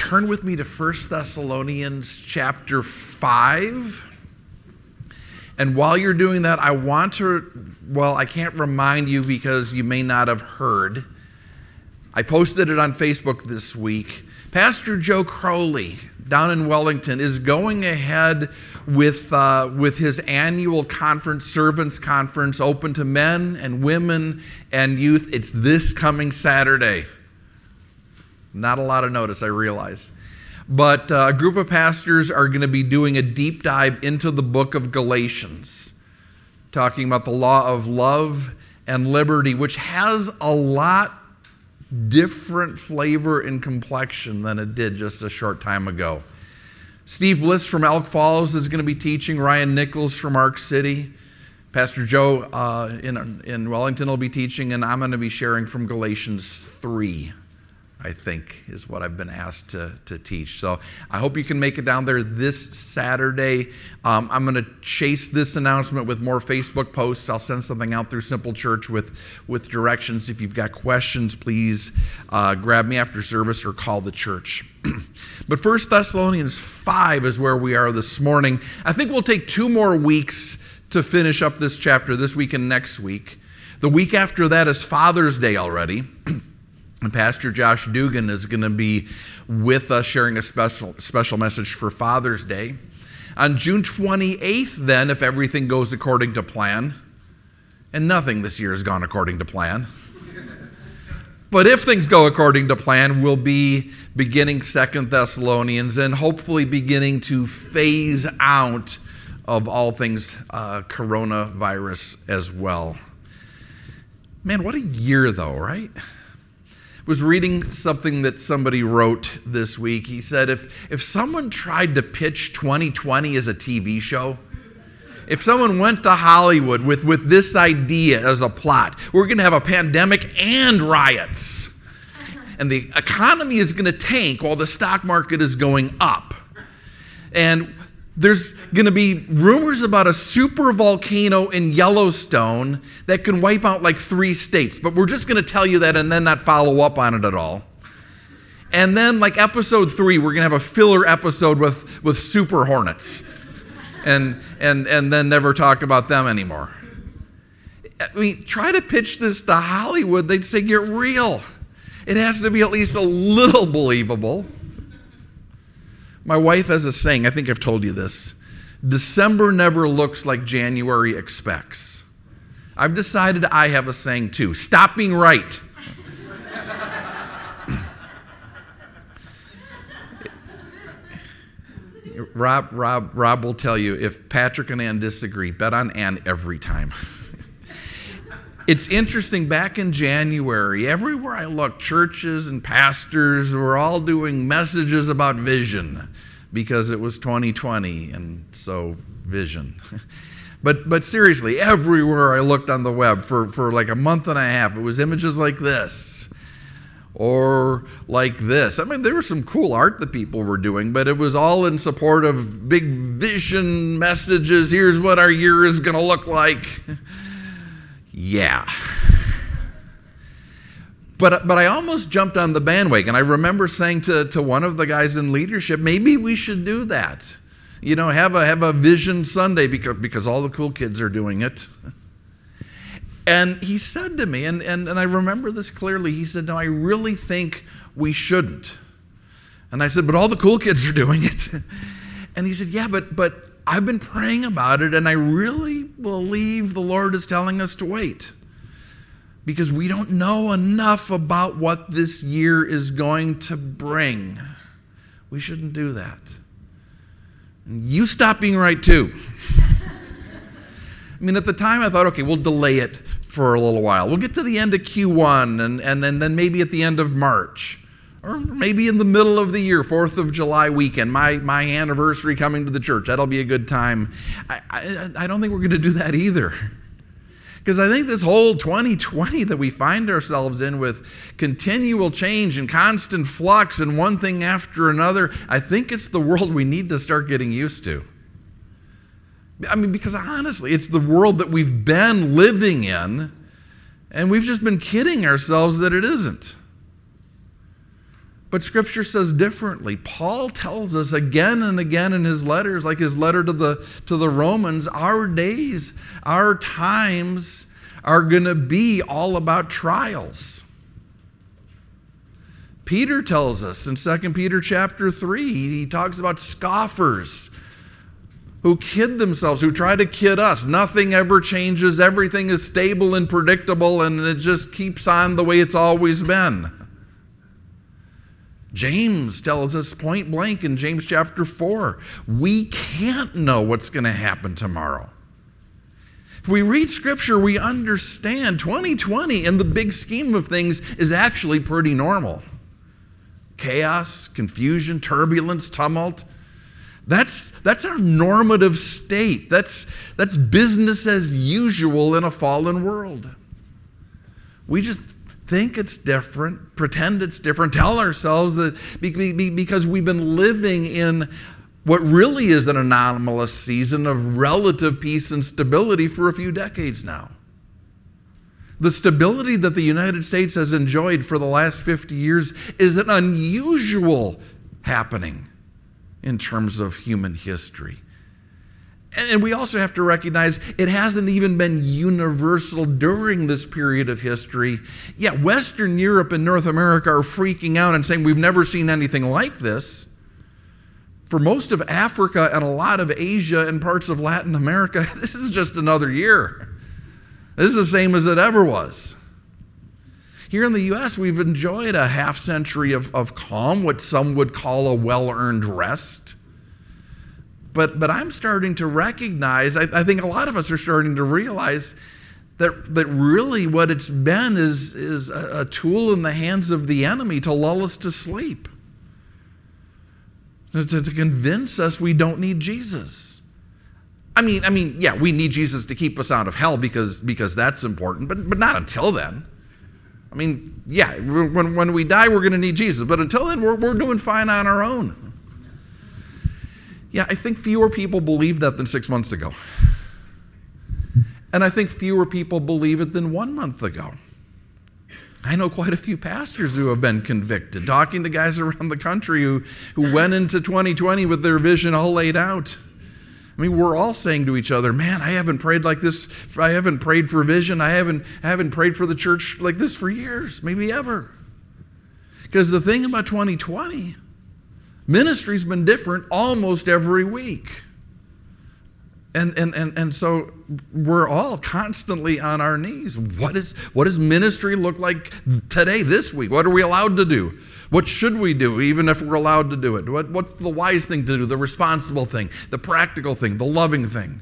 turn with me to 1 Thessalonians chapter 5. And while you're doing that, I can't remind you because you may not have heard. I posted it on Facebook this week. Pastor Joe Crowley down in Wellington is going ahead with his annual conference, Servants Conference, open to men and women and youth. It's this coming Saturday. Not a lot of notice, I realize. But a group of pastors are going to be doing a deep dive into the book of Galatians, talking about the law of love and liberty, which has a lot different flavor and complexion than it did just a short time ago. Steve Bliss from Elk Falls is going to be teaching. Ryan Nichols from Ark City. Pastor Joe in Wellington will be teaching, and I'm going to be sharing from Galatians 3. I think is what I've been asked to teach. So I hope you can make it down there this Saturday. I'm going to chase this announcement with more Facebook posts. I'll send something out through Simple Church with directions. If you've got questions, please grab me after service or call the church. But 1 Thessalonians 5 is where we are this morning. I think we'll take 2 more weeks to finish up this chapter, this week and next week. The week after that is Father's Day already. And Pastor Josh Dugan is going to be with us sharing a special message for Father's Day. On June 28th, then, if everything goes according to plan, and nothing this year has gone according to plan, but if things go according to plan, we'll be beginning 2 Thessalonians and hopefully beginning to phase out of all things coronavirus as well. Man, what a year though, right? Was reading something that somebody wrote this week. He said, if someone tried to pitch 2020 as a TV show, if someone went to Hollywood with this idea as a plot, we're going to have a pandemic and riots, and the economy is going to tank while the stock market is going up, and there's going to be rumors about a super volcano in Yellowstone that can wipe out like 3 states. But we're just going to tell you that and then not follow up on it at all. And then like episode 3, we're going to have a filler episode with super hornets. And then never talk about them anymore. I mean, try to pitch this to Hollywood. They'd say, get real. It has to be at least a little believable. My wife has a saying, I think I've told you this, December never looks like January expects. I've decided I have a saying too, stop being right. Rob will tell you, if Patrick and Ann disagree, bet on Ann every time. It's interesting, back in January, everywhere I looked, churches and pastors were all doing messages about vision because it was 2020, and so vision. But seriously, everywhere I looked on the web for like a month and a half, it was images like this or like this. I mean, there was some cool art that people were doing, but it was all in support of big vision messages. Here's what our year is going to look like. Yeah. But I almost jumped on the bandwagon. I remember saying to one of the guys in leadership, maybe we should do that. You know, have a Vision Sunday because all the cool kids are doing it. And he said to me, and I remember this clearly, he said, no, I really think we shouldn't. And I said, but all the cool kids are doing it. And he said, yeah, but I've been praying about it, and I really believe the Lord is telling us to wait because we don't know enough about what this year is going to bring. We shouldn't do that. And you stop being right too. I mean, at the time I thought, okay, we'll delay it for a little while. We'll get to the end of Q1 and then maybe at the end of March. Or maybe in the middle of the year, 4th of July weekend, my anniversary coming to the church. That'll be a good time. I don't think we're going to do that either. Because I think this whole 2020 that we find ourselves in with continual change and constant flux and one thing after another, I think it's the world we need to start getting used to. I mean, because honestly, it's the world that we've been living in, and we've just been kidding ourselves that it isn't. But Scripture says differently. Paul tells us again and again in his letters, like his letter to the Romans, our days, our times are going to be all about trials. Peter tells us in 2 Peter chapter 3, he talks about scoffers who kid themselves, who try to kid us. Nothing ever changes. Everything is stable and predictable, and it just keeps on the way it's always been. James tells us point blank in James chapter 4, we can't know what's going to happen tomorrow. If we read Scripture, we understand 2020 in the big scheme of things is actually pretty normal. Chaos, confusion, turbulence, tumult. That's our normative state. That's business as usual in a fallen world. We just think it's different, pretend it's different, tell ourselves that because we've been living in what really is an anomalous season of relative peace and stability for a few decades now. The stability that the United States has enjoyed for the last 50 years is an unusual happening in terms of human history. And we also have to recognize it hasn't even been universal during this period of history. Yeah, Western Europe and North America are freaking out and saying we've never seen anything like this. For most of Africa and a lot of Asia and parts of Latin America, this is just another year. This is the same as it ever was. Here in the U.S., we've enjoyed a half century of calm, what some would call a well-earned rest. But I'm starting to recognize, I think a lot of us are starting to realize that really what it's been is a tool in the hands of the enemy to lull us to sleep. To convince us we don't need Jesus. I mean, yeah, we need Jesus to keep us out of hell because that's important, but not until then. I mean, yeah, when we die, we're going to need Jesus. But until then, we're doing fine on our own. Yeah, I think fewer people believe that than 6 months ago. And I think fewer people believe it than 1 month ago. I know quite a few pastors who have been convicted, talking to guys around the country who went into 2020 with their vision all laid out. I mean, we're all saying to each other, man, I haven't prayed like this. I haven't prayed for vision. I haven't prayed for the church like this for years, maybe ever. Because the thing about 2020, ministry's been different almost every week. And so we're all constantly on our knees. What does ministry look like today, this week? What are we allowed to do? What should we do, even if we're allowed to do it? What's the wise thing to do, the responsible thing, the practical thing, the loving thing?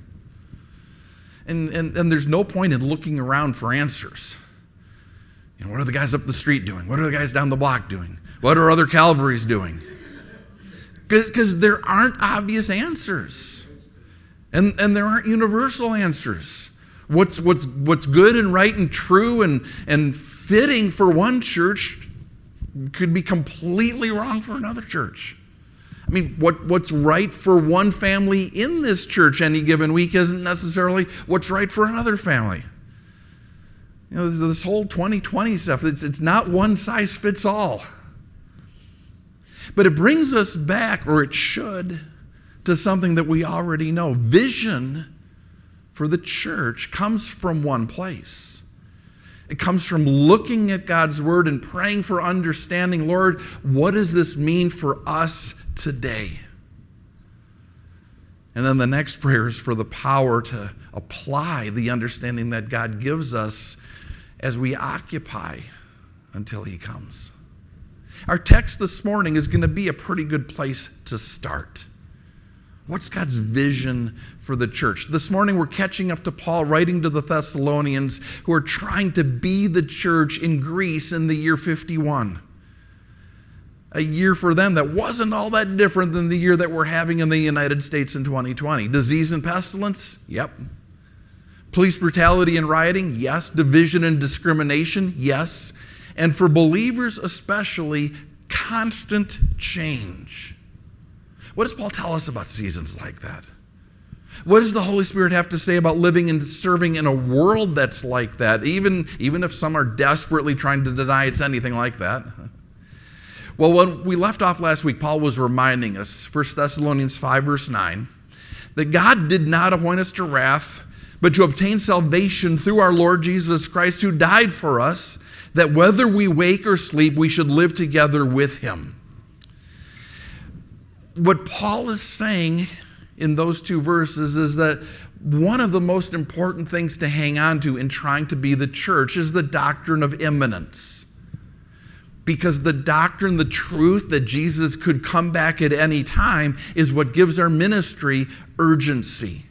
And there's no point in looking around for answers. You know, what are the guys up the street doing? What are the guys down the block doing? What are other Calvaries doing? Because there aren't obvious answers. And there aren't universal answers. What's good and right and true and fitting for one church could be completely wrong for another church. I mean, what's right for one family in this church any given week isn't necessarily what's right for another family. You know, this whole 2020 stuff, it's not one size fits all. But it brings us back, or it should, to something that we already know. Vision for the church comes from one place. It comes from looking at God's word and praying for understanding. Lord, what does this mean for us today? And then the next prayer is for the power to apply the understanding that God gives us as we occupy until he comes. Our text this morning is going to be a pretty good place to start. What's God's vision for the church? This morning we're catching up to Paul writing to the Thessalonians who are trying to be the church in Greece in the year 51. A year for them that wasn't all that different than the year that we're having in the United States in 2020. Disease and pestilence? Yep. Police brutality and rioting? Yes. Division and discrimination? Yes. And for believers especially, constant change. What does Paul tell us about seasons like that? What does the Holy Spirit have to say about living and serving in a world that's like that, even if some are desperately trying to deny it's anything like that? Well, when we left off last week, Paul was reminding us, 1 Thessalonians 5, verse 9, that God did not appoint us to wrath, but to obtain salvation through our Lord Jesus Christ, who died for us, that whether we wake or sleep, we should live together with him. What Paul is saying in those two verses is that one of the most important things to hang on to in trying to be the church is the doctrine of imminence. Because the doctrine, the truth that Jesus could come back at any time is what gives our ministry urgency.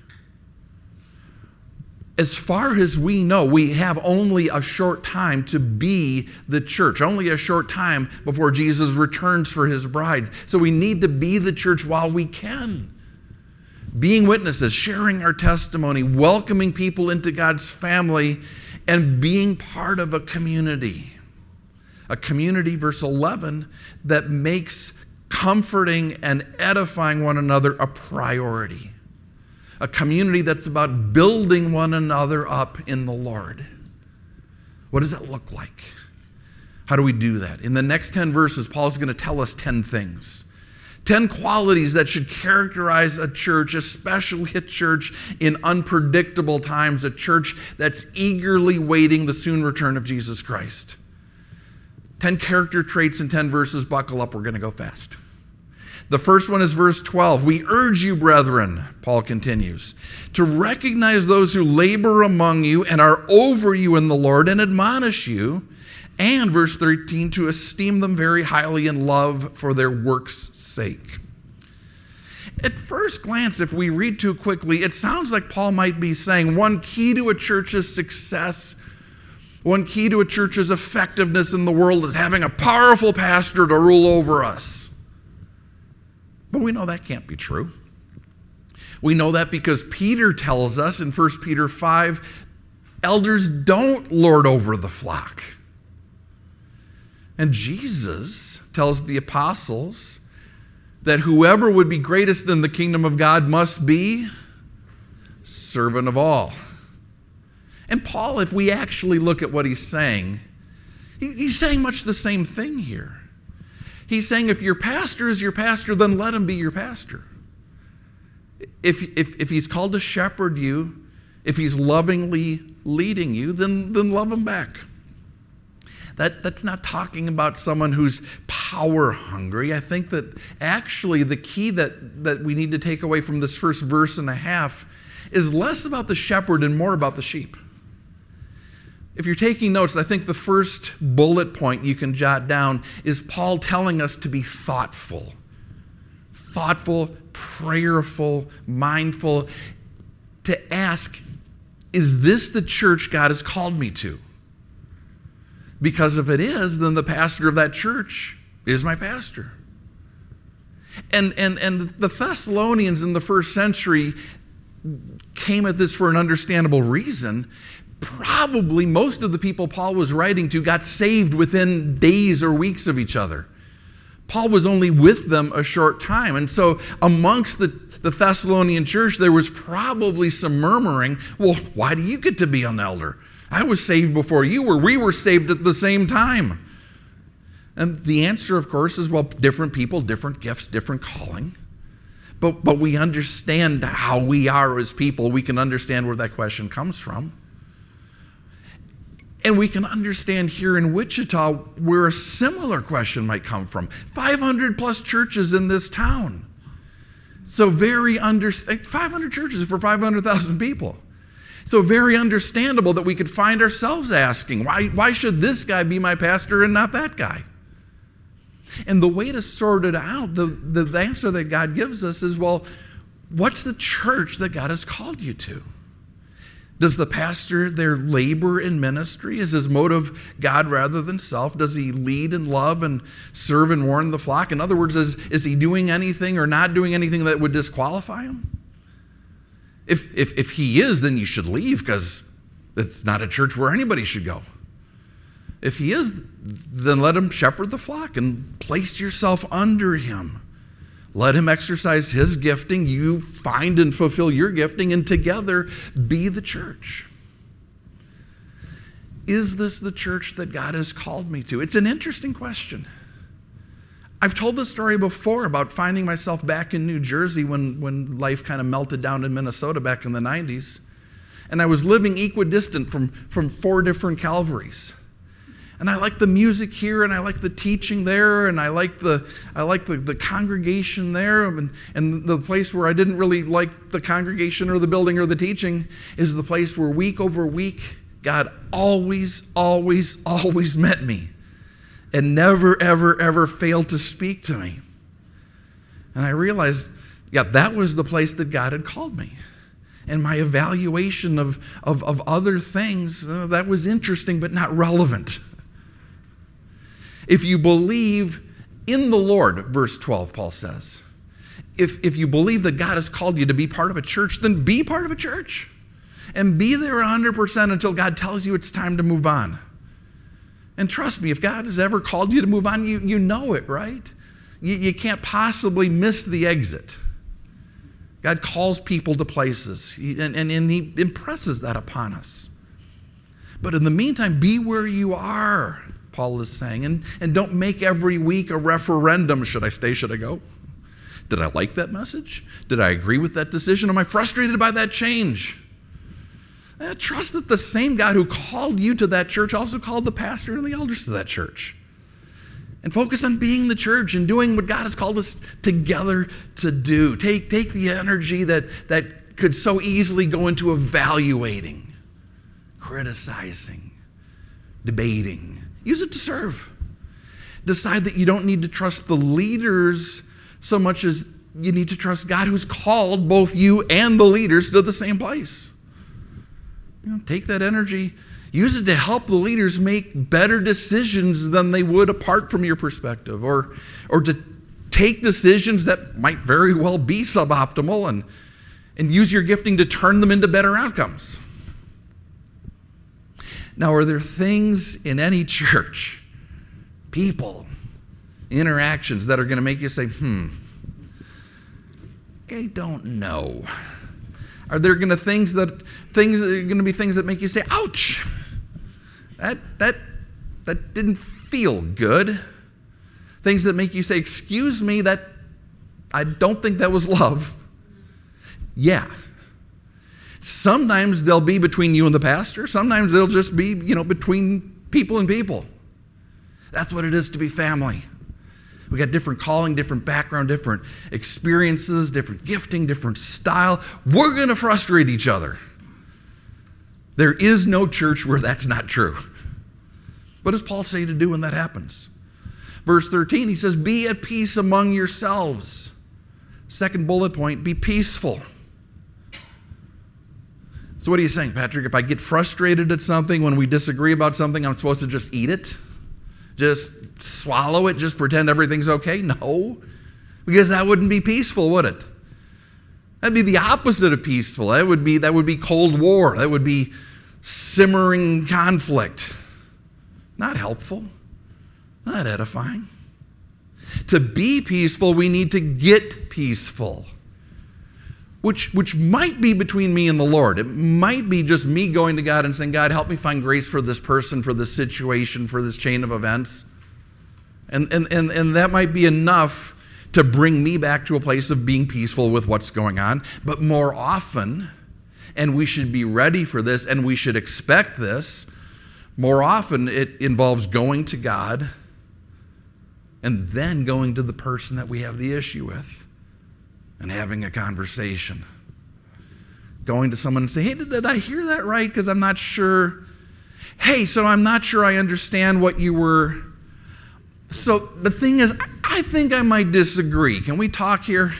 As far as we know, we have only a short time to be the church, only a short time before Jesus returns for his bride. So we need to be the church while we can. Being witnesses, sharing our testimony, welcoming people into God's family, and being part of a community. A community, verse 11, that makes comforting and edifying one another a priority. A community that's about building one another up in the Lord. What does that look like? How do we do that? In the next 10 verses, Paul's going to tell us 10 things. 10 qualities that should characterize a church, especially a church in unpredictable times, a church that's eagerly waiting the soon return of Jesus Christ. 10 character traits in 10 verses. Buckle up, we're going to go fast. The first one is verse 12. We urge you, brethren, Paul continues, to recognize those who labor among you and are over you in the Lord and admonish you. And verse 13, to esteem them very highly in love for their work's sake. At first glance, if we read too quickly, it sounds like Paul might be saying one key to a church's success, one key to a church's effectiveness in the world is having a powerful pastor to rule over us. But we know that can't be true. We know that because Peter tells us in 1 Peter 5, elders don't lord over the flock. And Jesus tells the apostles that whoever would be greatest in the kingdom of God must be servant of all. And Paul, if we actually look at what he's saying, he's saying much the same thing here. He's saying if your pastor is your pastor, then let him be your pastor. If he's called to shepherd you, if he's lovingly leading you, then love him back. That's not talking about someone who's power hungry. I think that actually the key that we need to take away from this first verse and a half is less about the shepherd and more about the sheep. If you're taking notes, I think the first bullet point you can jot down is Paul telling us to be thoughtful. Thoughtful, prayerful, mindful, to ask, is this the church God has called me to? Because if it is, then the pastor of that church is my pastor. And the Thessalonians in the first century came at this for an understandable reason. Probably most of the people Paul was writing to got saved within days or weeks of each other. Paul was only with them a short time. And so amongst the Thessalonian church, there was probably some murmuring, well, why do you get to be an elder? I was saved before you were. We were saved at the same time. And the answer, of course, is, well, different people, different gifts, different calling. But we understand how we are as people. We can understand where that question comes from. And we can understand here in Wichita where a similar question might come from. 500 plus churches in this town. So 500 churches for 500,000 people. So very understandable that we could find ourselves asking, why should this guy be my pastor and not that guy? And the way to sort it out, the answer that God gives us is, well, what's the church that God has called you to? Does the pastor there labor in ministry? Is his motive God rather than self? Does he lead and love and serve and warn the flock? In other words, is he doing anything or not doing anything that would disqualify him? If he is, then you should leave, because it's not a church where anybody should go. If he is, then let him shepherd the flock and place yourself under him. Let him exercise his gifting. You find and fulfill your gifting, and together be the church. Is this the church that God has called me to? It's an interesting question. I've told this story before about finding myself back in New Jersey when life kind of melted down in Minnesota back in the 90s. And I was living equidistant from 4 different Calvaries. And I like the music here, and I like the teaching there, and I like the congregation there, and the place where I didn't really like the congregation or the building or the teaching is the place where week over week God always met me and never, ever, ever failed to speak to me. And I realized, that was the place that God had called me. And my evaluation of other things, that was interesting but not relevant. If you believe in the Lord, verse 12, Paul says, if you believe that God has called you to be part of a church, then be part of a church. And be there 100% until God tells you it's time to move on. And trust me, if God has ever called you to move on, you know it, right? You can't possibly miss the exit. God calls people to places, and He impresses that upon us. But in the meantime, be where you are, Paul is saying, and don't make every week a referendum. Should I stay? Should I go? Did I like that message? Did I agree with that decision? Am I frustrated by that change? Trust that the same God who called you to that church also called the pastor and the elders to that church. And focus on being the church and doing what God has called us together to do. Take the energy that could so easily go into evaluating, criticizing, debating. Use it to serve. Decide that you don't need to trust the leaders so much as you need to trust God who's called both you and the leaders to the same place. Take that energy, use it to help the leaders make better decisions than they would apart from your perspective, or to take decisions that might very well be suboptimal and use your gifting to turn them into better outcomes. Now, are there things in any church, people, interactions that are going to make you say, I don't know? Are there going to be things that make you say, ouch? That didn't feel good. Things that make you say, excuse me, that I don't think that was love. Yeah. Sometimes they'll be between you and the pastor. Sometimes they'll just be, between people and people. That's what it is to be family. We got different calling, different background, different experiences, different gifting, different style. We're going to frustrate each other. There is no church where that's not true. What does Paul say to do when that happens? Verse 13, he says, be at peace among yourselves. Second bullet point, be peaceful. So what are you saying, Patrick? If I get frustrated at something, when we disagree about something, I'm supposed to just eat it? Just swallow it? Just pretend everything's okay? No. Because that wouldn't be peaceful, would it? That'd be the opposite of peaceful. That would be Cold War. That would be simmering conflict. Not helpful. Not edifying. To be peaceful, we need to get peaceful. Which might be between me and the Lord. It might be just me going to God and saying, God, help me find grace for this person, for this situation, for this chain of events. And that might be enough to bring me back to a place of being peaceful with what's going on. But more often, and we should be ready for this, and we should expect this, more often it involves going to God and then going to the person that we have the issue with and having a conversation. Going to someone and say, hey, did I hear that right? Because I'm not sure. Hey, so I'm not sure I understand what you were. So the thing is, I think I might disagree. Can we talk here?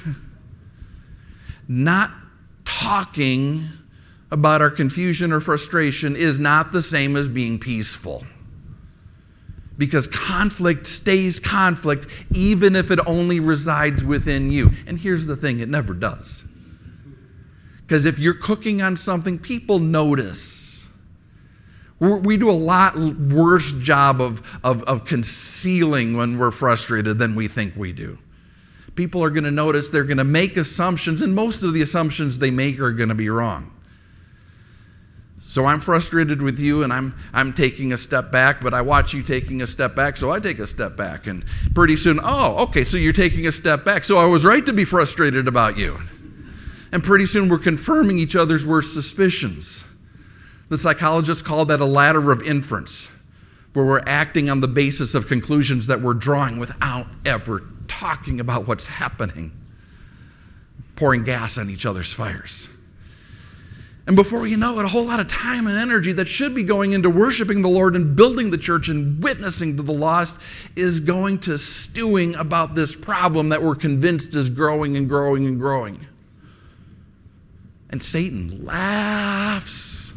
Not talking about our confusion or frustration is not the same as being peaceful. Because conflict stays conflict even if it only resides within you. And here's the thing, it never does. Because if you're cooking on something, people notice. We do a lot worse job of concealing when we're frustrated than we think we do. People are going to notice, they're going to make assumptions, and most of the assumptions they make are going to be wrong. So I'm frustrated with you, and I'm taking a step back, but I watch you taking a step back, so I take a step back. And pretty soon, oh, okay, so you're taking a step back. So I was right to be frustrated about you. And pretty soon we're confirming each other's worst suspicions. The psychologists call that a ladder of inference, where we're acting on the basis of conclusions that we're drawing without ever talking about what's happening, pouring gas on each other's fires. And before you know it, a whole lot of time and energy that should be going into worshiping the Lord and building the church and witnessing to the lost is going to stewing about this problem that we're convinced is growing and growing and growing. And Satan laughs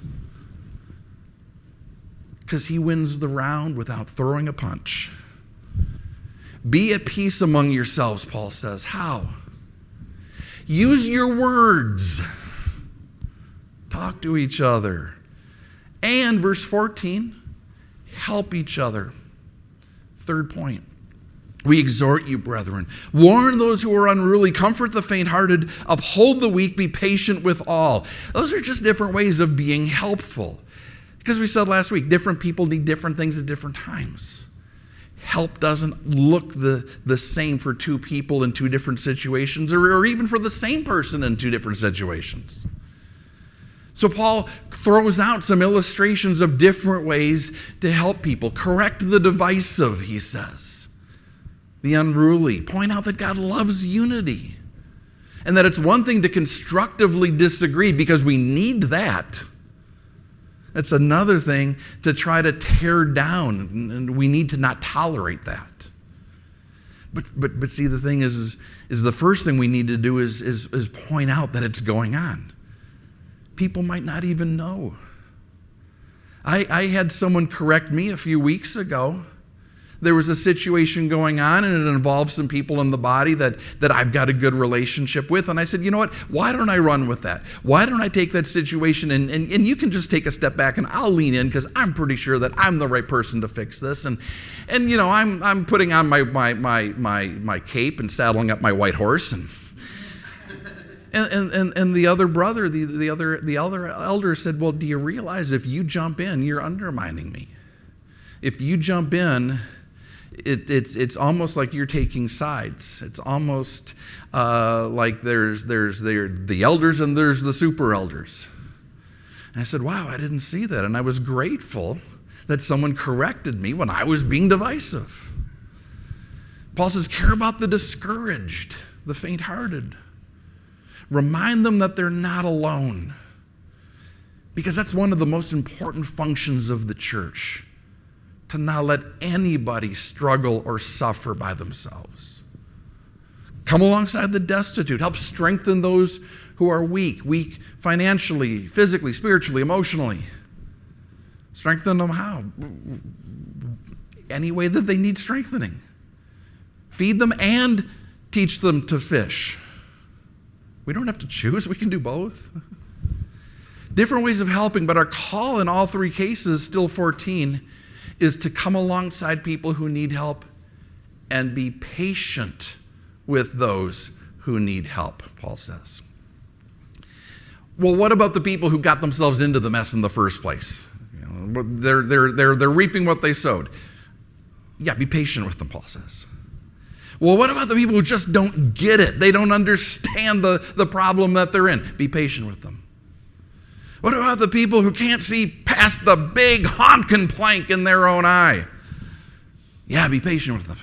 because he wins the round without throwing a punch. Be at peace among yourselves, Paul says. How? Use your words. Talk to each other. And verse 14, help each other. Third point. We exhort you, brethren. Warn those who are unruly. Comfort the faint-hearted. Uphold the weak. Be patient with all. Those are just different ways of being helpful. Because we said last week, different people need different things at different times. Help doesn't look the same for two people in two different situations, or even for the same person in two different situations. So Paul throws out some illustrations of different ways to help people. Correct the divisive, he says. The unruly. Point out that God loves unity. And that it's one thing to constructively disagree, because we need that. It's another thing to try to tear down, and we need to not tolerate that. But see, the thing is the first thing we need to do is point out that it's going on. People might not even know. I had someone correct me a few weeks ago. There was a situation going on, and it involved some people in the body that I've got a good relationship with. And I said, you know what? Why don't I run with that? Why don't I take that situation and you can just take a step back and I'll lean in, because I'm pretty sure that I'm the right person to fix this. And you know, I'm putting on my cape and saddling up my white horse, and the other brother, the elder said, well, do you realize if you jump in, you're undermining me? If you jump in, it's almost like you're taking sides. It's almost like there's the elders and there's the super elders. And I said, wow, I didn't see that. And I was grateful that someone corrected me when I was being divisive. Paul says, care about the discouraged, the faint-hearted. Remind them that they're not alone, because that's one of the most important functions of the church, to not let anybody struggle or suffer by themselves. Come alongside the destitute. Help strengthen those who are weak financially, physically, spiritually, emotionally. Strengthen them how? Any way that they need strengthening. Feed them and teach them to fish. We don't have to choose. We can do both. Different ways of helping, but our call in all three cases, still 14, is to come alongside people who need help and be patient with those who need help, Paul says. Well, what about the people who got themselves into the mess in the first place? You know, they're reaping what they sowed. Yeah, be patient with them, Paul says. Well, what about the people who just don't get it? They don't understand the problem that they're in. Be patient with them. What about the people who can't see past the big honking plank in their own eye? Yeah, be patient with them.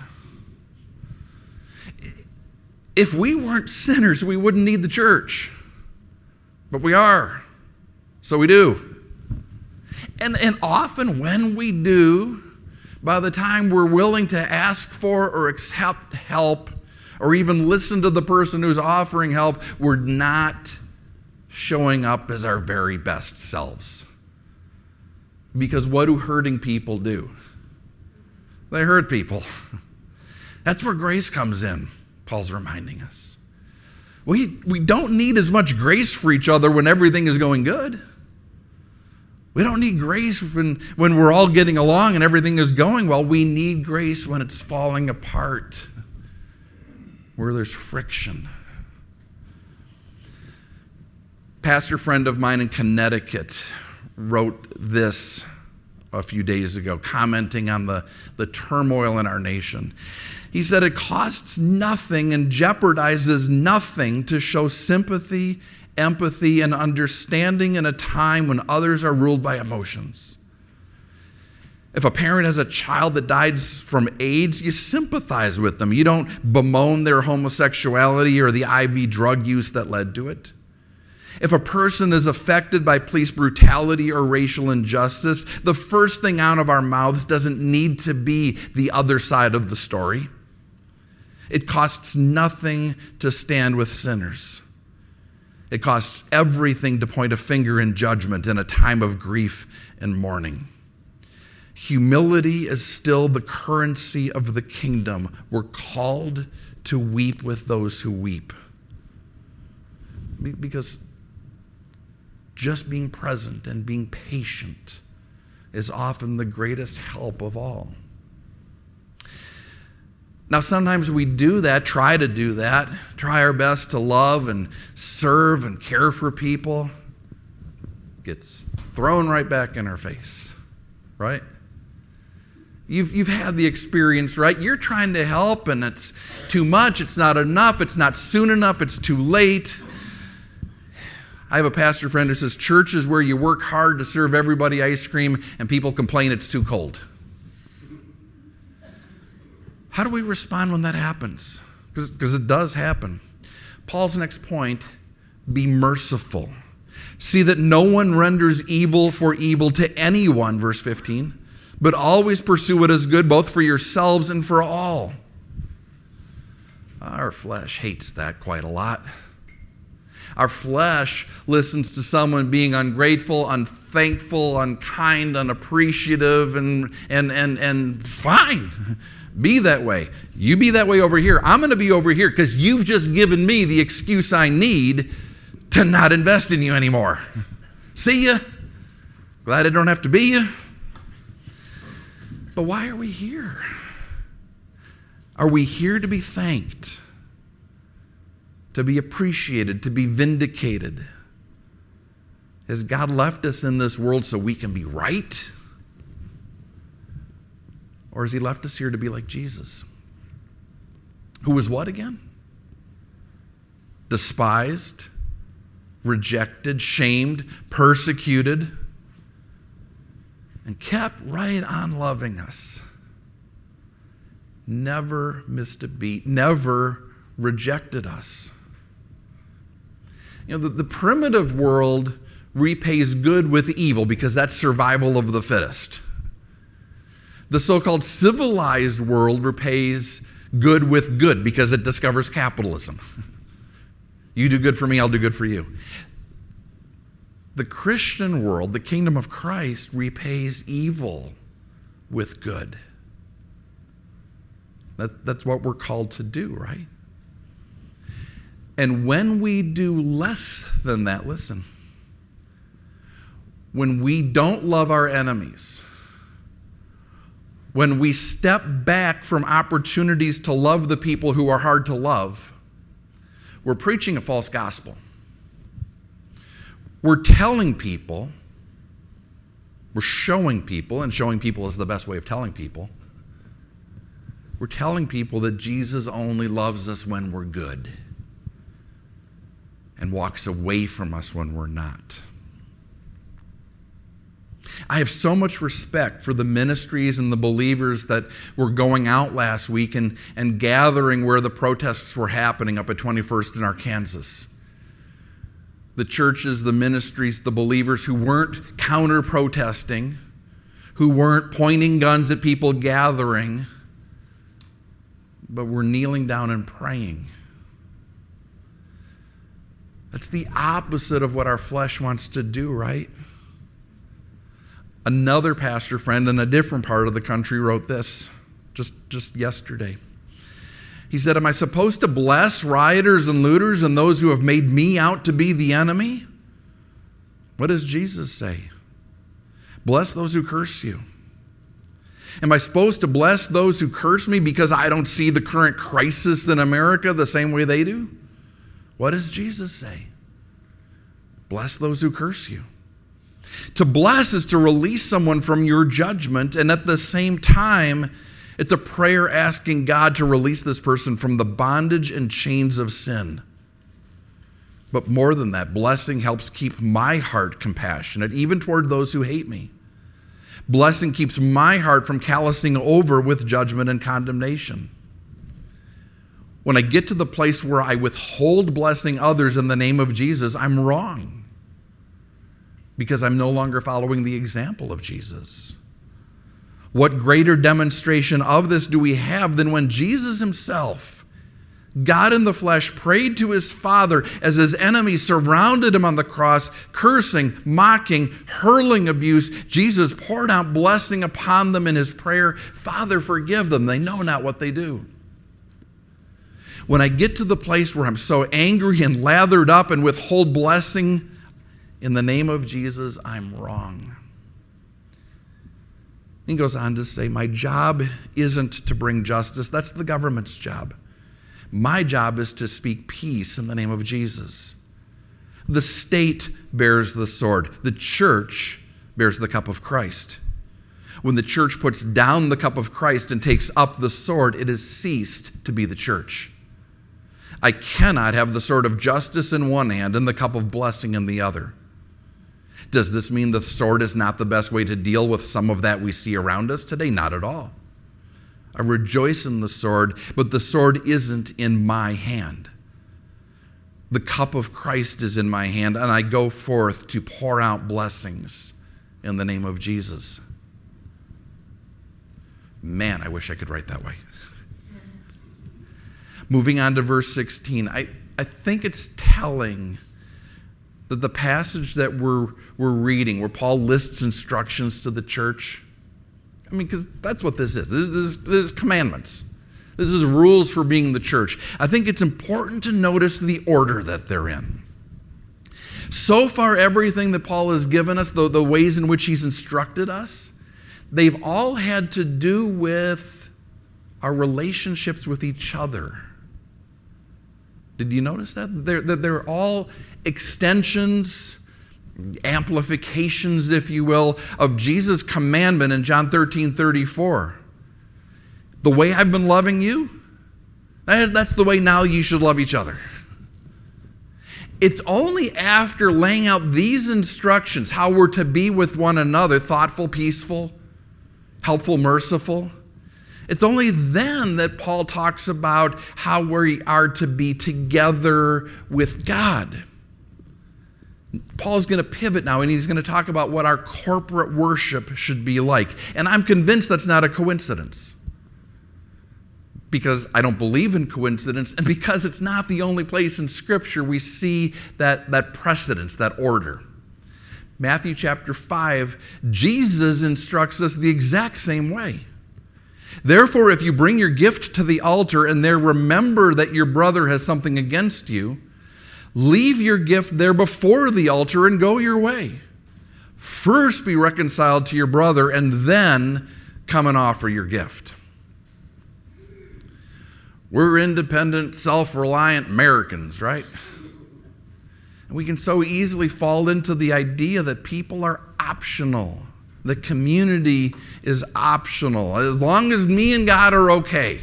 If we weren't sinners, we wouldn't need the church. But we are. So we do. And often when we do, by the time we're willing to ask for or accept help, or even listen to the person who's offering help, we're not showing up as our very best selves. Because what do hurting people do? They hurt people. That's where grace comes in, Paul's reminding us. We don't need as much grace for each other when everything is going good. We don't need grace when we're all getting along and everything is going well. We need grace when it's falling apart, where there's friction. Pastor friend of mine in Connecticut wrote this a few days ago, commenting on the turmoil in our nation. He said, it costs nothing and jeopardizes nothing to show sympathy, empathy, and understanding in a time when others are ruled by emotions. If a parent has a child that dies from AIDS, you sympathize with them. You don't bemoan their homosexuality or the IV drug use that led to it. If a person is affected by police brutality or racial injustice, the first thing out of our mouths doesn't need to be the other side of the story. It costs nothing to stand with sinners. It costs everything to point a finger in judgment in a time of grief and mourning. Humility is still the currency of the kingdom. We're called to weep with those who weep. Because just being present and being patient is often the greatest help of all. Now, sometimes we do that, try our best to love and serve and care for people. Gets thrown right back in our face, right? You've had the experience, right? You're trying to help and it's too much, it's not enough, it's not soon enough, it's too late. I have a pastor friend who says church is where you work hard to serve everybody ice cream and people complain it's too cold. How do we respond when that happens? Because it does happen. Paul's next point, be merciful. See that no one renders evil for evil to anyone, verse 15, but always pursue what is good, both for yourselves and for all. Our flesh hates that quite a lot. Our flesh listens to someone being ungrateful, unthankful, unkind, unappreciative, and fine. Be that way. You be that way over here. I'm going to be over here because you've just given me the excuse I need to not invest in you anymore. See ya. Glad I don't have to be you. But why are we here? Are we here to be thanked? To be appreciated, to be vindicated? Has God left us in this world so we can be right? Or has he left us here to be like Jesus? Who was what again? Despised, rejected, shamed, persecuted, and kept right on loving us. Never missed a beat, never rejected us. You know, the primitive world repays good with evil because that's survival of the fittest. The so-called civilized world repays good with good because it discovers capitalism. You do good for me, I'll do good for you. The Christian world, the kingdom of Christ, repays evil with good. That's what we're called to do, right? And when we do less than that, listen, when we don't love our enemies, when we step back from opportunities to love the people who are hard to love, we're preaching a false gospel. We're telling people, we're showing people, and showing people is the best way of telling people. We're telling people that Jesus only loves us when we're good and walks away from us when we're not. I have so much respect for the ministries and the believers that were going out last week and gathering where the protests were happening up at 21st in Arkansas. The churches, the ministries, the believers who weren't counter-protesting, who weren't pointing guns at people gathering, but were kneeling down and praying. That's the opposite of what our flesh wants to do, right? Another pastor friend in a different part of the country wrote this just yesterday. He said, am I supposed to bless rioters and looters and those who have made me out to be the enemy? What does Jesus say? Bless those who curse you. Am I supposed to bless those who curse me because I don't see the current crisis in America the same way they do? What does Jesus say? Bless those who curse you. To bless is to release someone from your judgment, and at the same time, it's a prayer asking God to release this person from the bondage and chains of sin. But more than that, blessing helps keep my heart compassionate, even toward those who hate me. Blessing keeps my heart from callousing over with judgment and condemnation. When I get to the place where I withhold blessing others in the name of Jesus, I'm wrong, because I'm no longer following the example of Jesus. What greater demonstration of this do we have than when Jesus himself, God in the flesh, prayed to his Father as his enemies surrounded him on the cross, cursing, mocking, hurling abuse. Jesus poured out blessing upon them in his prayer. Father, forgive them. They know not what they do. When I get to the place where I'm so angry and lathered up and withhold blessing in the name of Jesus, I'm wrong. He goes on to say, my job isn't to bring justice. That's the government's job. My job is to speak peace in the name of Jesus. The state bears the sword. The church bears the cup of Christ. When the church puts down the cup of Christ and takes up the sword, it has ceased to be the church. I cannot have the sword of justice in one hand and the cup of blessing in the other. Does this mean the sword is not the best way to deal with some of that we see around us today? Not at all. I rejoice in the sword, but the sword isn't in my hand. The cup of Christ is in my hand, and I go forth to pour out blessings in the name of Jesus. Man, I wish I could write that way. Moving on to verse 16, I think it's telling that the passage that we're reading, where Paul lists instructions to the church, I mean, because that's what this is. This is commandments. This is rules for being the church. I think it's important to notice the order that they're in. So far, everything that Paul has given us, the ways in which he's instructed us, they've all had to do with our relationships with each other. Did you notice that? They're all extensions, amplifications, if you will, of Jesus' commandment in John 13:34. The way I've been loving you, that's the way now you should love each other. It's only after laying out these instructions, how we're to be with one another, thoughtful, peaceful, helpful, merciful, it's only then that Paul talks about how we are to be together with God. Paul's going to pivot now, and he's going to talk about what our corporate worship should be like. And I'm convinced that's not a coincidence, because I don't believe in coincidence, and because it's not the only place in Scripture we see that precedence, that order. Matthew chapter 5, Jesus instructs us the exact same way. Therefore, if you bring your gift to the altar and there remember that your brother has something against you, leave your gift there before the altar and go your way. First be reconciled to your brother, and then come and offer your gift. We're independent, self-reliant Americans, right? And we can so easily fall into the idea that people are optional. The community is optional, as long as me and God are okay.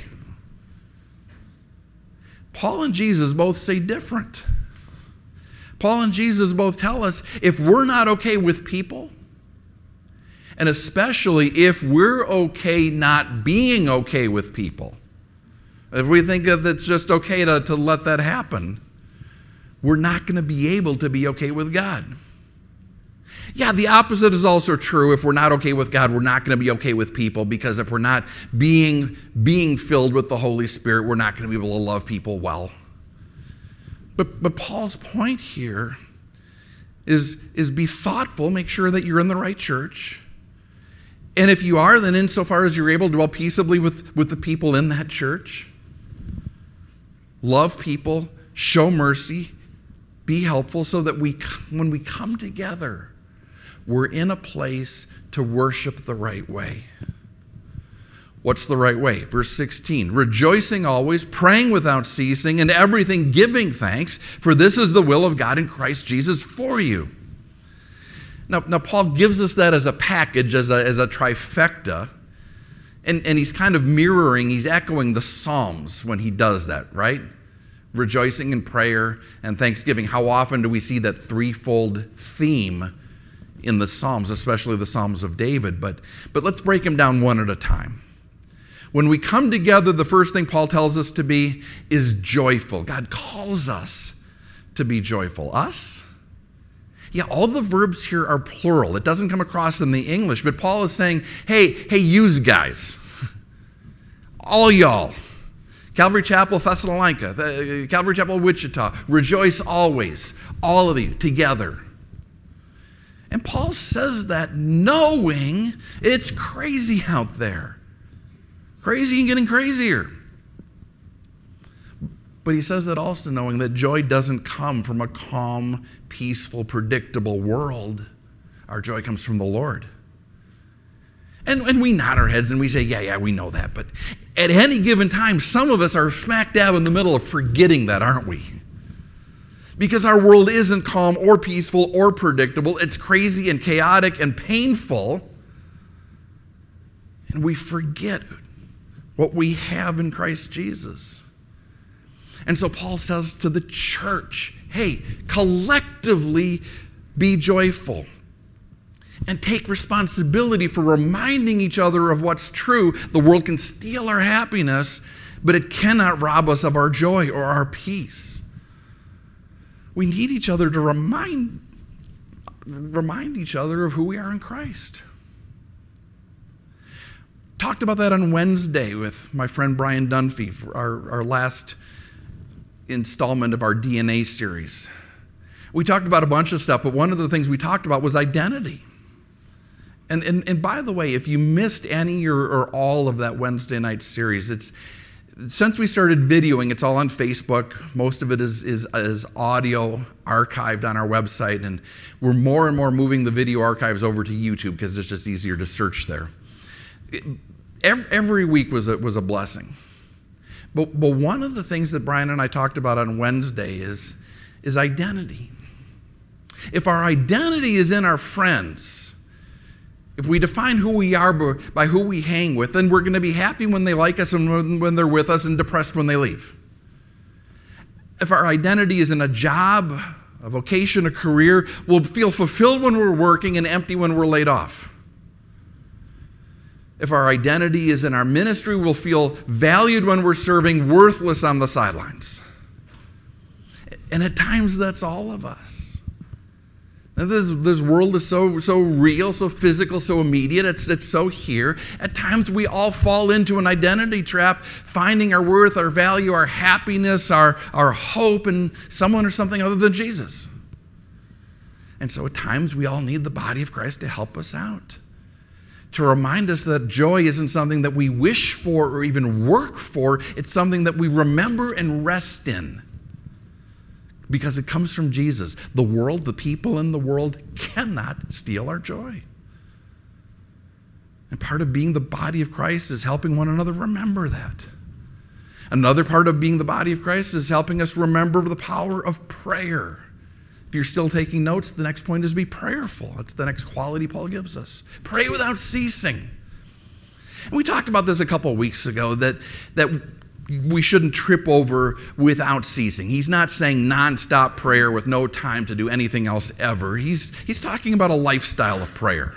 Paul and Jesus both say different. Paul and Jesus both tell us if we're not okay with people, and especially if we're okay not being okay with people, if we think that it's just okay to let that happen, we're not going to be able to be okay with God. Yeah, the opposite is also true. If we're not okay with God, we're not going to be okay with people, because if we're not being filled with the Holy Spirit, we're not going to be able to love people well. But Paul's point here is be thoughtful, make sure that you're in the right church. And if you are, then insofar as you're able to dwell peaceably with the people in that church, love people, show mercy, be helpful, so that when we come together, we're in a place to worship the right way. What's the right way? Verse 16, rejoicing always, praying without ceasing, and everything giving thanks, for this is the will of God in Christ Jesus for you. Now Paul gives us that as a package, as a trifecta, and he's kind of mirroring, he's echoing the Psalms when he does that, right? Rejoicing in prayer and thanksgiving. How often do we see that threefold theme in the Psalms, especially the Psalms of David? But let's break them down one at a time. When we come together, the first thing Paul tells us to be is joyful. God calls us to be joyful. Us? Yeah, all the verbs here are plural. It doesn't come across in the English, but Paul is saying, hey, yous guys, all y'all, Calvary Chapel, Thessalonica, Calvary Chapel, Wichita, rejoice always, all of you together. And Paul says that knowing it's crazy out there. Crazy and getting crazier. But he says that also knowing that joy doesn't come from a calm, peaceful, predictable world. Our joy comes from the Lord. And we nod our heads and we say, yeah, we know that. But at any given time, some of us are smack dab in the middle of forgetting that, aren't we? Because our world isn't calm or peaceful or predictable. It's crazy and chaotic and painful. And we forget what we have in Christ Jesus. And so Paul says to the church, hey, collectively be joyful. And take responsibility for reminding each other of what's true. The world can steal our happiness, but it cannot rob us of our joy or our peace. We need each other to remind each other of who we are in Christ. Talked about that on Wednesday with my friend Brian Dunphy for our last installment of our DNA series. We talked about a bunch of stuff, but one of the things we talked about was identity. And by the way, if you missed any or all of that Wednesday night series, since we started videoing, it's all on Facebook. Most of it is audio archived on our website, and we're more and more moving the video archives over to YouTube because it's just easier to search there. Every week was a blessing. But one of the things that Brian and I talked about on Wednesday is identity. If our identity is in our friends, if we define who we are by who we hang with, then we're going to be happy when they like us and when they're with us and depressed when they leave. If our identity is in a job, a vocation, a career, we'll feel fulfilled when we're working and empty when we're laid off. If our identity is in our ministry, we'll feel valued when we're serving, worthless on the sidelines. And at times, that's all of us. And this world is so real, so physical, so immediate. It's so here. At times, we all fall into an identity trap, finding our worth, our value, our happiness, our hope in someone or something other than Jesus. And so at times, we all need the body of Christ to help us out, to remind us that joy isn't something that we wish for or even work for. It's something that we remember and rest in because it comes from Jesus. The world, the people in the world cannot steal our joy. And part of being the body of Christ is helping one another remember that. Another part of being the body of Christ is helping us remember the power of prayer. If you're still taking notes, the next point is be prayerful. That's the next quality Paul gives us. Pray without ceasing. And we talked about this a couple of weeks ago, that we shouldn't trip over without ceasing. He's not saying nonstop prayer with no time to do anything else ever. He's talking about a lifestyle of prayer.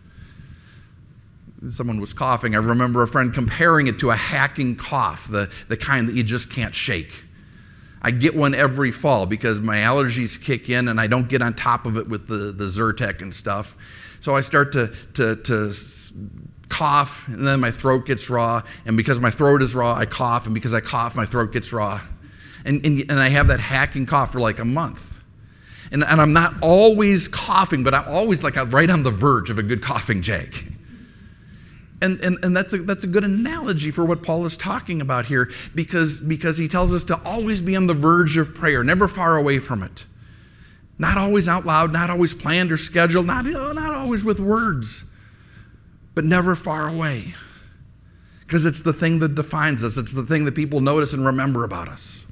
Someone was coughing. I remember a friend comparing it to a hacking cough, the kind that you just can't shake. I get one every fall because my allergies kick in and I don't get on top of it with the Zyrtec and stuff. So I start to cough, and then my throat gets raw, and because my throat is raw, I cough, and because I cough, my throat gets raw. And I have that hacking cough for like a month. And I'm not always coughing, but I'm always like right on the verge of a good coughing jag. And that's a good analogy for what Paul is talking about here, because he tells us to always be on the verge of prayer, never far away from it. Not always out loud, not always planned or scheduled, not always with words, but never far away. Because it's the thing that defines us. It's the thing that people notice and remember about us.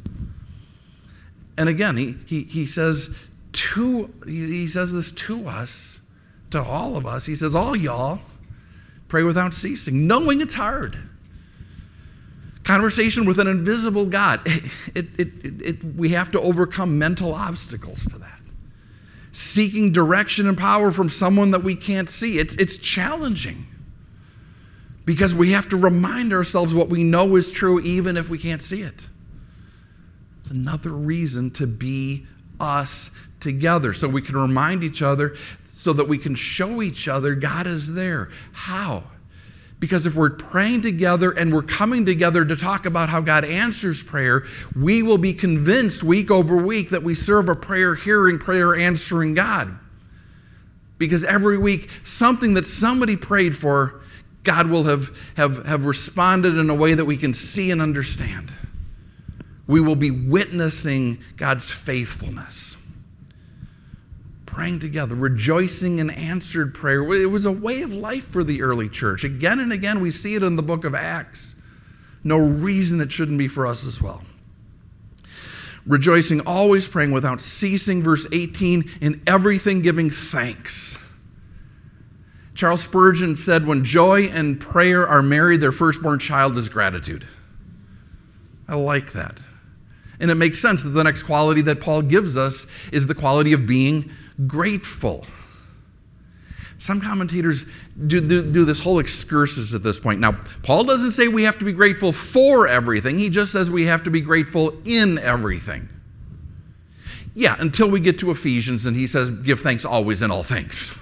And again, he says this to us to all of us. He says, all y'all, pray without ceasing, knowing it's hard. Conversation with an invisible God. We have to overcome mental obstacles to that. Seeking direction and power from someone that we can't see. It's challenging because we have to remind ourselves what we know is true even if we can't see it. It's another reason to be us together, so we can remind each other, so that we can show each other God is there. How? Because if we're praying together and we're coming together to talk about how God answers prayer, we will be convinced week over week that we serve a prayer-hearing, prayer-answering God. Because every week, something that somebody prayed for, God will have responded in a way that we can see and understand. We will be witnessing God's faithfulness. Praying together, rejoicing in answered prayer. It was a way of life for the early church. Again and again, we see it in the book of Acts. No reason it shouldn't be for us as well. Rejoicing, always praying without ceasing. Verse 18, in everything giving thanks. Charles Spurgeon said, when joy and prayer are married, their firstborn child is gratitude. I like that. And it makes sense that the next quality that Paul gives us is the quality of being grateful. Some commentators do this whole excursus at this point. Now, Paul doesn't say we have to be grateful for everything. He just says we have to be grateful in everything. Yeah, until we get to Ephesians and he says give thanks always in all things.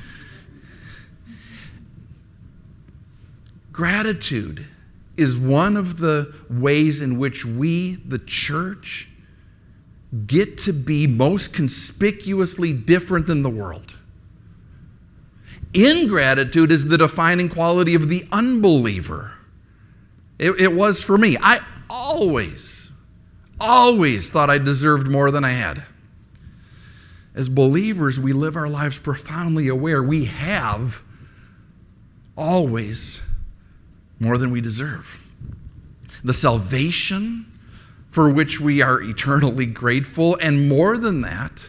Gratitude is one of the ways in which we, the church, get to be most conspicuously different than the world. Ingratitude is the defining quality of the unbeliever. It was for me. I always thought I deserved more than I had. As believers, we live our lives profoundly aware we have always more than we deserve. The salvation for which we are eternally grateful, and more than that,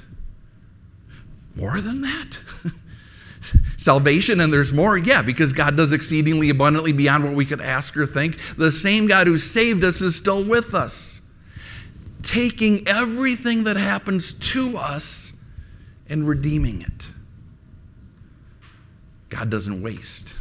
salvation, and there's more, yeah, because God does exceedingly abundantly beyond what we could ask or think. The same God who saved us is still with us, taking everything that happens to us and redeeming it. God doesn't waste.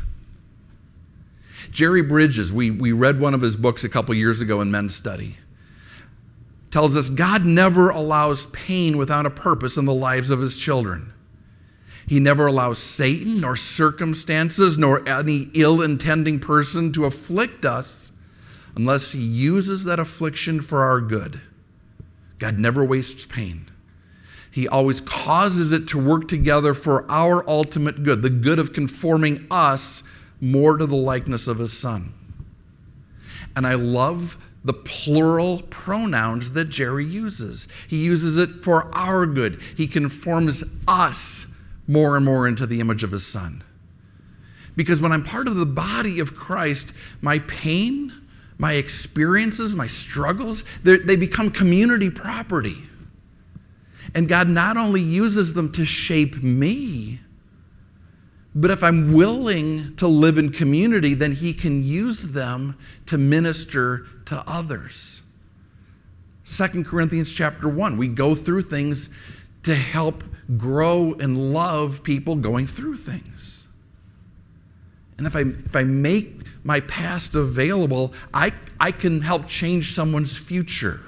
Jerry Bridges, we read one of his books a couple years ago in men's study, tells us God never allows pain without a purpose in the lives of his children. He never allows Satan nor circumstances nor any ill-intending person to afflict us unless he uses that affliction for our good. God never wastes pain. He always causes it to work together for our ultimate good, the good of conforming us more to the likeness of his Son. And I love the plural pronouns that Jerry uses. He uses it for our good. He conforms us more and more into the image of his Son. Because when I'm part of the body of Christ, my pain, my experiences, my struggles, they become community property. And God not only uses them to shape me, but if I'm willing to live in community, then he can use them to minister to others. 2 Corinthians chapter 1, we go through things to help grow and love people going through things. And if I make my past available, I can help change someone's future.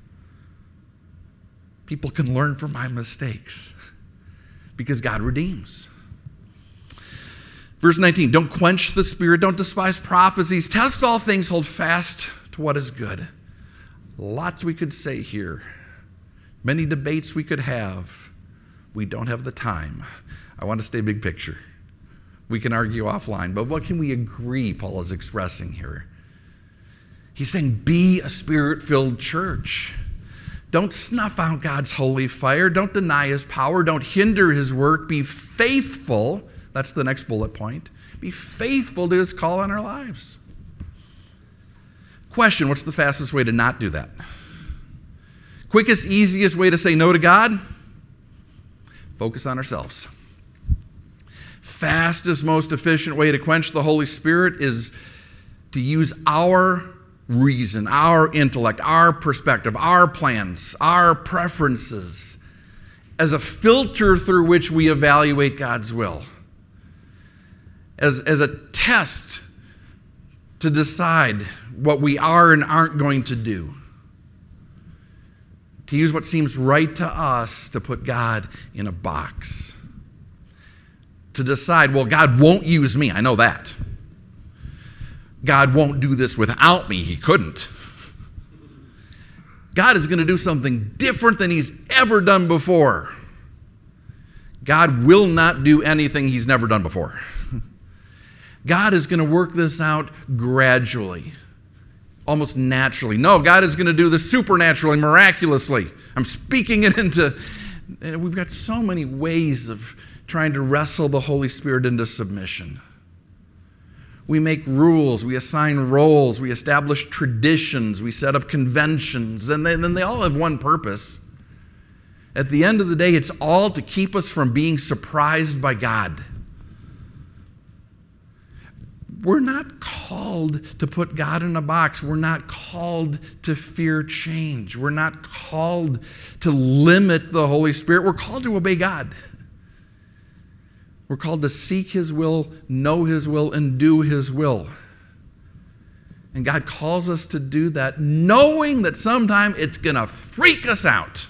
People can learn from my mistakes because God redeems. Verse 19, don't quench the spirit, don't despise prophecies, test all things, hold fast to what is good. Lots we could say here. Many debates we could have. We don't have the time. I want to stay big picture. We can argue offline, but what can we agree Paul is expressing here? He's saying, be a spirit-filled church. Don't snuff out God's holy fire. Don't deny his power. Don't hinder his work. Be faithful. That's the next bullet point. Be faithful to his call on our lives. Question, what's the fastest way to not do that? Quickest, easiest way to say no to God? Focus on ourselves. fastest, most efficient way to quench the Holy Spirit is to use our reason, our intellect, our perspective, our plans, our preferences as a filter through which we evaluate God's will, as a test to decide what we are and aren't going to do, to use what seems right to us to put God in a box, to decide, well, God won't use me. I know that. God won't do this without me. He couldn't. God is going to do something different than he's ever done before. God will not do anything he's never done before. God is going to work this out gradually, almost naturally. No, God is going to do this supernaturally, miraculously. I'm speaking it into... And we've got so many ways of trying to wrestle the Holy Spirit into submission. We make rules, we assign roles, we establish traditions, we set up conventions, and then they all have one purpose. At the end of the day, it's all to keep us from being surprised by God. We're not called to put God in a box. We're not called to fear change. We're not called to limit the Holy Spirit. We're called to obey God. We're called to seek his will, know his will, and do his will. And God calls us to do that, knowing that sometime it's going to freak us out.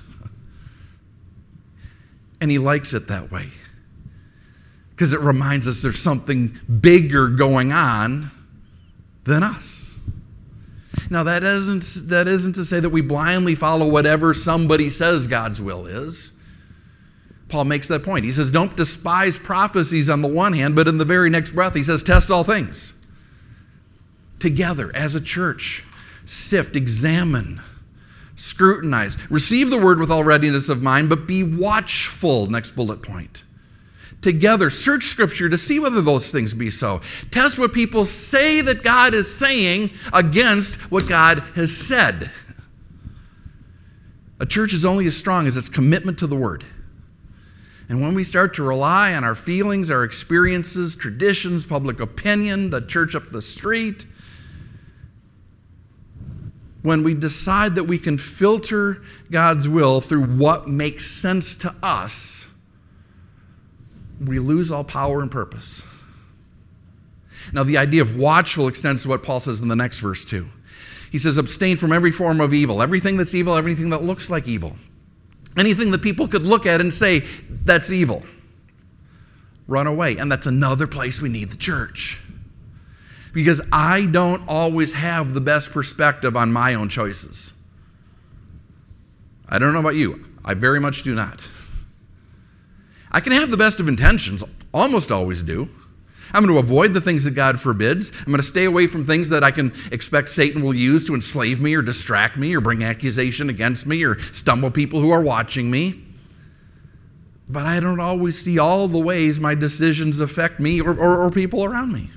And he likes it that way, because it reminds us there's something bigger going on than us. Now, that isn't to say that we blindly follow whatever somebody says God's will is. Paul makes that point. He says, don't despise prophecies on the one hand, but in the very next breath, he says, test all things. Together, as a church, sift, examine, scrutinize. Receive the word with all readiness of mind, but be watchful. Next bullet point. Together, search Scripture to see whether those things be so. Test what people say that God is saying against what God has said. A church is only as strong as its commitment to the word. And when we start to rely on our feelings, our experiences, traditions, public opinion, the church up the street, when we decide that we can filter God's will through what makes sense to us, we lose all power and purpose. Now, the idea of watchful extends to what Paul says in the next verse too. He says, abstain from every form of evil, everything that's evil, everything that looks like evil. Anything that people could look at and say, that's evil. Run away. And that's another place we need the church. Because I don't always have the best perspective on my own choices. I don't know about you. I very much do not. I can have the best of intentions, almost always do. I'm going to avoid the things that God forbids. I'm going to stay away from things that I can expect Satan will use to enslave me or distract me or bring accusation against me or stumble people who are watching me. But I don't always see all the ways my decisions affect me or people around me.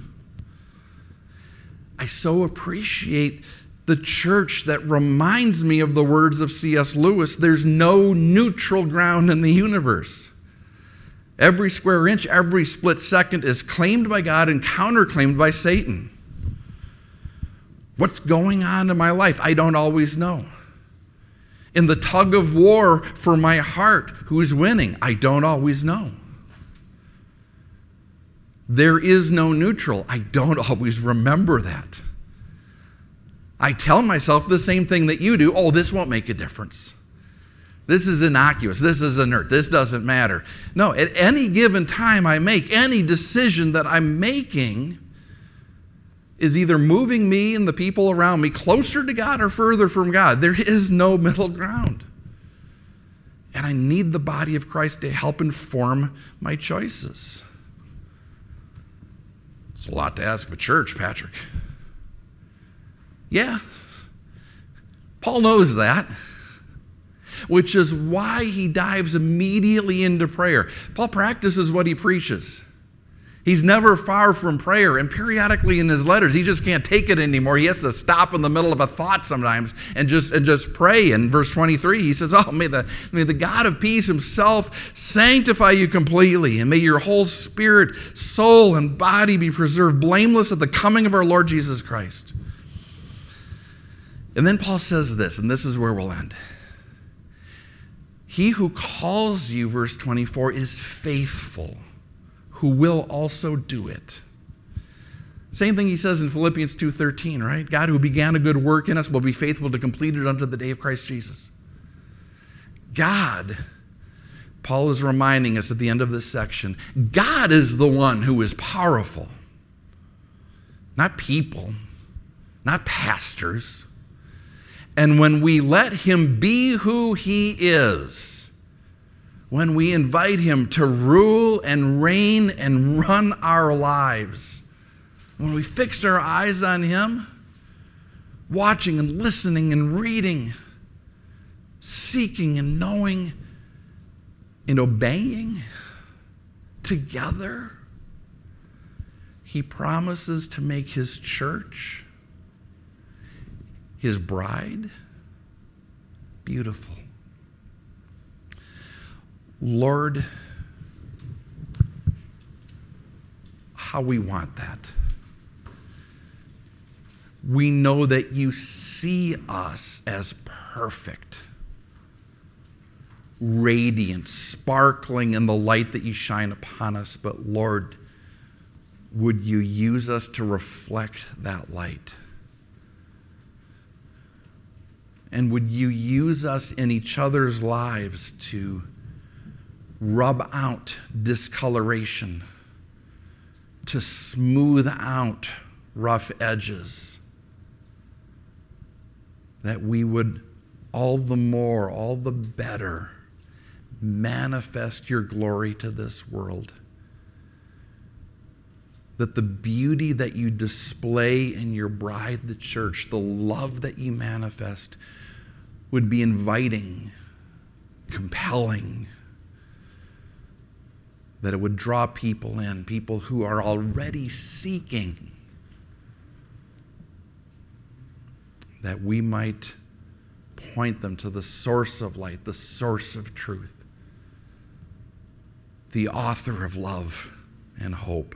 I so appreciate the church that reminds me of the words of C.S. Lewis, there's no neutral ground in the universe. Every square inch, every split second is claimed by God and counterclaimed by Satan. What's going on in my life? I don't always know. In the tug of war for my heart, who's winning? I don't always know. There is no neutral. I don't always remember that. I tell myself the same thing that you do. Oh, this won't make a difference. This is innocuous. This is inert. This doesn't matter. No, at any given time I make, any decision that I'm making is either moving me and the people around me closer to God or further from God. There is no middle ground. And I need the body of Christ to help inform my choices. It's a lot to ask of a church, Patrick. Yeah, Paul knows that, which is why he dives immediately into prayer. Paul practices what he preaches. He's never far from prayer, and periodically in his letters, he just can't take it anymore. He has to stop in the middle of a thought sometimes and just pray. In verse 23, he says, "Oh, may the God of peace himself sanctify you completely, and may your whole spirit, soul, and body be preserved blameless at the coming of our Lord Jesus Christ." And then Paul says this, and this is where we'll end. "He who calls you," verse 24, "is faithful, who will also do it." Same thing he says in Philippians 2:13, right? God who began a good work in us will be faithful to complete it unto the day of Christ Jesus. God, Paul is reminding us at the end of this section, God is the one who is powerful. Not people, not pastors. And when we let him be who he is, when we invite him to rule and reign and run our lives, when we fix our eyes on him, watching and listening and reading, seeking and knowing and obeying together, he promises to make his church, his bride, beautiful. Lord, how we want that. We know that you see us as perfect, radiant, sparkling in the light that you shine upon us. But Lord, would you use us to reflect that light? And would you use us in each other's lives to rub out discoloration, to smooth out rough edges, that we would all the more, all the better manifest your glory to this world. That the beauty that you display in your bride, the church, the love that you manifest, would be inviting, compelling, that it would draw people in, people who are already seeking, that we might point them to the source of light, the source of truth, the author of love and hope.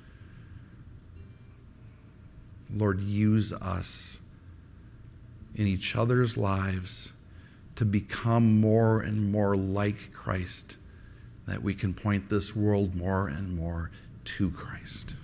Lord, use us in each other's lives to become more and more like Christ, that we can point this world more and more to Christ.